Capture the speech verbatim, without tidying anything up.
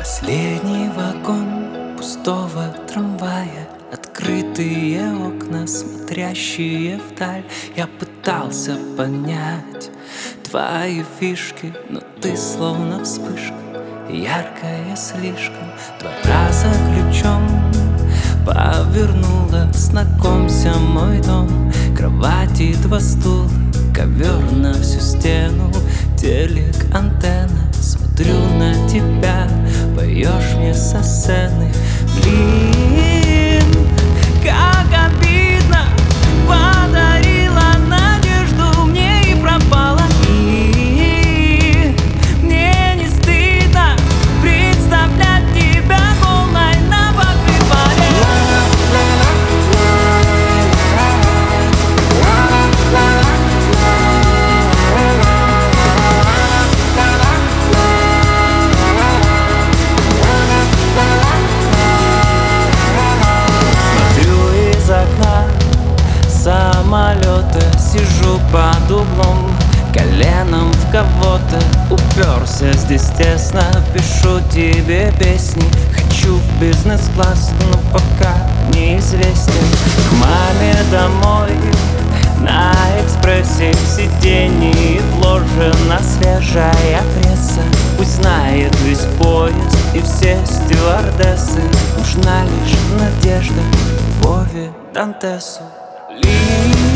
Последний вагон пустого трамвая, открытые окна, смотрящие вдаль. Я пытался понять твои фишки, но ты словно вспышка, яркая слишком. Два раза ключом повернула, знакомься, мой дом. Кровати, два стула, ковер на всю стену, телек, антенна. Смотрю на тебя, поешь мне со сцены. Блин, как обидно, подарила надежду мне и пропала. И мне не стыдно представлять тебя голой на покрывале. Самолета, сижу под углом, коленом в кого-то уперся, здесь тесно. Пишу тебе песни, хочу в бизнес-класс, но пока неизвестен. К маме домой на экспрессе, в сиденье вложена свежая пресса. Пусть знает весь поезд и все стюардессы, нужна лишь надежда Вове Дантесу. Ли